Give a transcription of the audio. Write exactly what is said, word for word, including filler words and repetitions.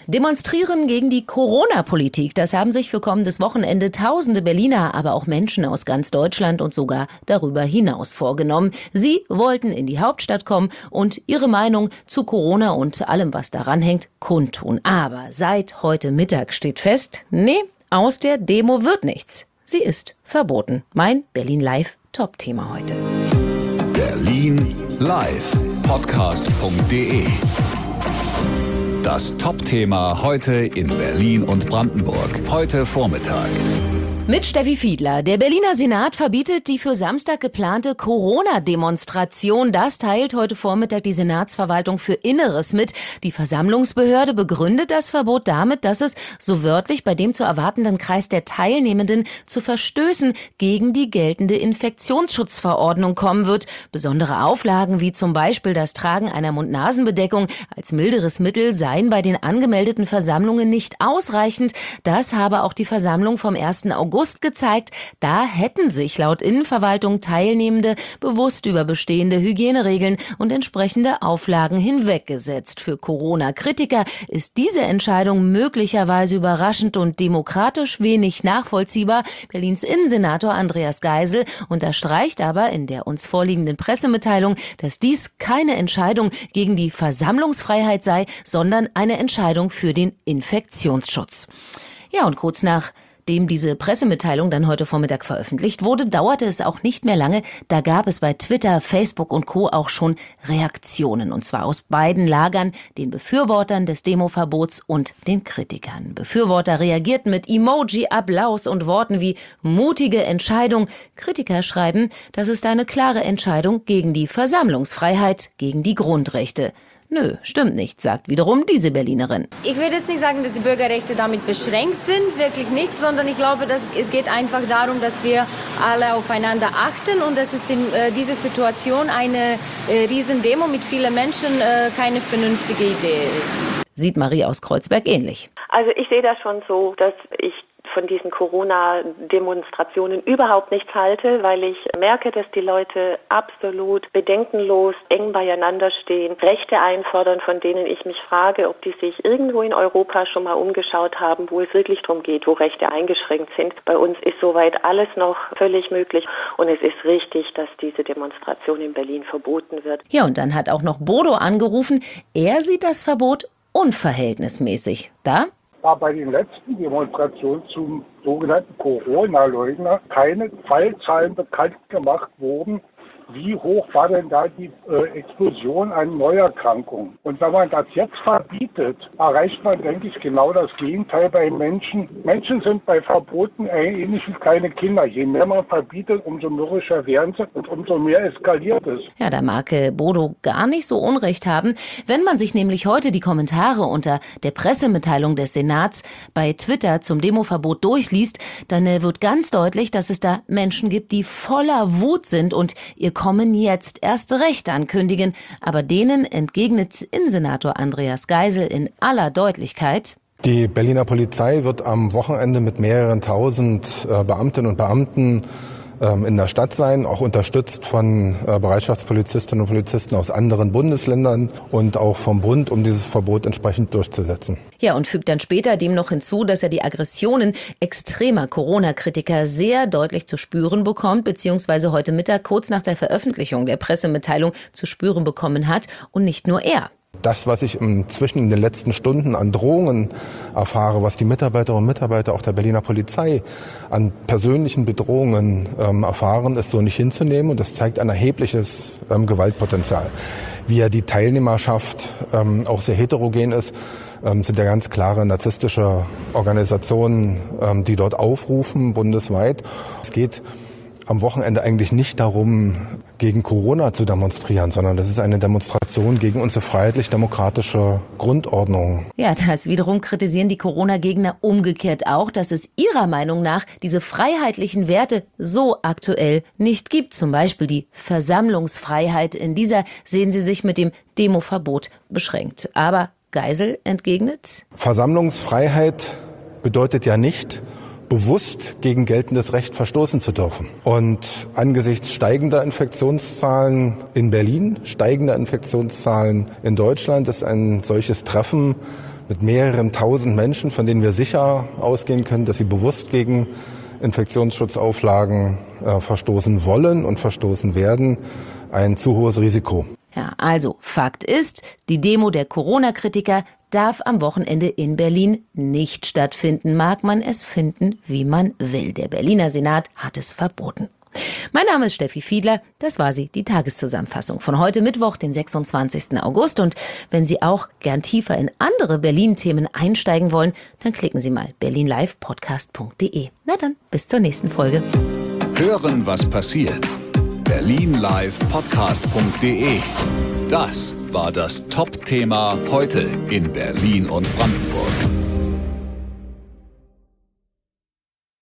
Demonstrieren gegen die Corona-Politik, das haben sich für kommendes Wochenende tausende Berliner, aber auch Menschen aus ganz Deutschland und sogar darüber hinaus vorgenommen. Sie wollten in die Hauptstadt kommen und ihre Meinung zu Corona und allem, was daran hängt, kundtun. Aber seit heute Mittag steht fest, nee, aus der Demo wird nichts. Sie ist verboten. Mein Berlin Live Top-Thema heute. Berlin Live Podcast punkt de. Das Top-Thema heute in Berlin und Brandenburg. Heute Vormittag. Mit Steffi Fiedler. Der Berliner Senat verbietet die für Samstag geplante Corona-Demonstration. Das teilt heute Vormittag die Senatsverwaltung für Inneres mit. Die Versammlungsbehörde begründet das Verbot damit, dass es, so wörtlich, bei dem zu erwartenden Kreis der Teilnehmenden zu Verstößen gegen die geltende Infektionsschutzverordnung kommen wird. Besondere Auflagen wie zum Beispiel das Tragen einer Mund-Nasen-Bedeckung als milderes Mittel seien bei den angemeldeten Versammlungen nicht ausreichend. Das habe auch die Versammlung vom ersten August gezeigt, da hätten sich laut Innenverwaltung Teilnehmende bewusst über bestehende Hygieneregeln und entsprechende Auflagen hinweggesetzt. Für Corona-Kritiker ist diese Entscheidung möglicherweise überraschend und demokratisch wenig nachvollziehbar. Berlins Innensenator Andreas Geisel unterstreicht aber in der uns vorliegenden Pressemitteilung, dass dies keine Entscheidung gegen die Versammlungsfreiheit sei, sondern eine Entscheidung für den Infektionsschutz. Ja, und kurz nach Nachdem diese Pressemitteilung dann heute Vormittag veröffentlicht wurde, dauerte es auch nicht mehr lange. Da gab es bei Twitter, Facebook und Co. auch schon Reaktionen. Und zwar aus beiden Lagern, den Befürwortern des Demoverbots und den Kritikern. Befürworter reagierten mit Emoji, Applaus und Worten wie mutige Entscheidung. Kritiker schreiben, das ist eine klare Entscheidung gegen die Versammlungsfreiheit, gegen die Grundrechte. Nö, stimmt nicht, sagt wiederum diese Berlinerin. Ich würde jetzt nicht sagen, dass die Bürgerrechte damit beschränkt sind, wirklich nicht, sondern ich glaube, dass es geht einfach darum, dass wir alle aufeinander achten und dass es in äh, dieser Situation eine äh, Riesendemo mit vielen Menschen äh, keine vernünftige Idee ist. Sieht Marie aus Kreuzberg ähnlich. Also ich sehe das schon so, dass ich von diesen Corona-Demonstrationen überhaupt nichts halte, weil ich merke, dass die Leute absolut bedenkenlos eng beieinander stehen, Rechte einfordern, von denen ich mich frage, ob die sich irgendwo in Europa schon mal umgeschaut haben, wo es wirklich darum geht, wo Rechte eingeschränkt sind. Bei uns ist soweit alles noch völlig möglich und es ist richtig, dass diese Demonstration in Berlin verboten wird. Ja, und dann hat auch noch Bodo angerufen, er sieht das Verbot unverhältnismäßig. Da war bei den letzten Demonstrationen zum sogenannten Corona-Leugner keine Fallzahlen bekannt gemacht wurden. Wie hoch war denn da die äh, Explosion an Neuerkrankungen? Und wenn man das jetzt verbietet, erreicht man, denke ich, genau das Gegenteil bei Menschen. Menschen sind bei Verboten ähnlich wie kleine Kinder. Je mehr man verbietet, umso mürrischer werden sie und umso mehr eskaliert es. Ja, da mag Bodo gar nicht so Unrecht haben. Wenn man sich nämlich heute die Kommentare unter der Pressemitteilung des Senats bei Twitter zum Demoverbot durchliest, dann wird ganz deutlich, dass es da Menschen gibt, die voller Wut sind und ihr Kommen jetzt erst recht ankündigen. Aber denen entgegnet Innensenator Andreas Geisel in aller Deutlichkeit: Die Berliner Polizei wird am Wochenende mit mehreren tausend äh, Beamtinnen und Beamten ähm, in der Stadt sein, auch unterstützt von äh, Bereitschaftspolizistinnen und Polizisten aus anderen Bundesländern und auch vom Bund, um dieses Verbot entsprechend durchzusetzen. Ja, und fügt dann später dem noch hinzu, dass er die Aggressionen extremer Corona-Kritiker sehr deutlich zu spüren bekommt, beziehungsweise heute Mittag kurz nach der Veröffentlichung der Pressemitteilung zu spüren bekommen hat. Und nicht nur er. Das, was ich inzwischen in den letzten Stunden an Drohungen erfahre, was die Mitarbeiterinnen und Mitarbeiter auch der Berliner Polizei an persönlichen Bedrohungen ähm, erfahren, ist so nicht hinzunehmen. Und das zeigt ein erhebliches ähm, Gewaltpotenzial. Wie ja die Teilnehmerschaft ähm, auch sehr heterogen ist, ähm, sind ja ganz klare narzisstische Organisationen, ähm, die dort aufrufen, bundesweit. Es geht am Wochenende eigentlich nicht darum, gegen Corona zu demonstrieren, sondern das ist eine Demonstration gegen unsere freiheitlich-demokratische Grundordnung. Ja, das wiederum kritisieren die Corona-Gegner umgekehrt auch, dass es ihrer Meinung nach diese freiheitlichen Werte so aktuell nicht gibt. Zum Beispiel die Versammlungsfreiheit. In dieser sehen sie sich mit dem Demoverbot beschränkt. Aber Geisel entgegnet: Versammlungsfreiheit bedeutet ja nicht, bewusst gegen geltendes Recht verstoßen zu dürfen. Und angesichts steigender Infektionszahlen in Berlin, steigender Infektionszahlen in Deutschland ist ein solches Treffen mit mehreren tausend Menschen, von denen wir sicher ausgehen können, dass sie bewusst gegen Infektionsschutzauflagen äh, verstoßen wollen und verstoßen werden, ein zu hohes Risiko. Ja, also Fakt ist, die Demo der Corona-Kritiker darf am Wochenende in Berlin nicht stattfinden. Mag man es finden, wie man will. Der Berliner Senat hat es verboten. Mein Name ist Steffi Fiedler, das war sie, die Tageszusammenfassung von heute Mittwoch, den sechsundzwanzigsten August. Und wenn Sie auch gern tiefer in andere Berlin-Themen einsteigen wollen, dann klicken Sie mal berlin live podcast punkt de. Na dann, bis zur nächsten Folge. Hören, was passiert. berlin live podcast punkt de. Das war das Top-Thema heute in Berlin und Brandenburg.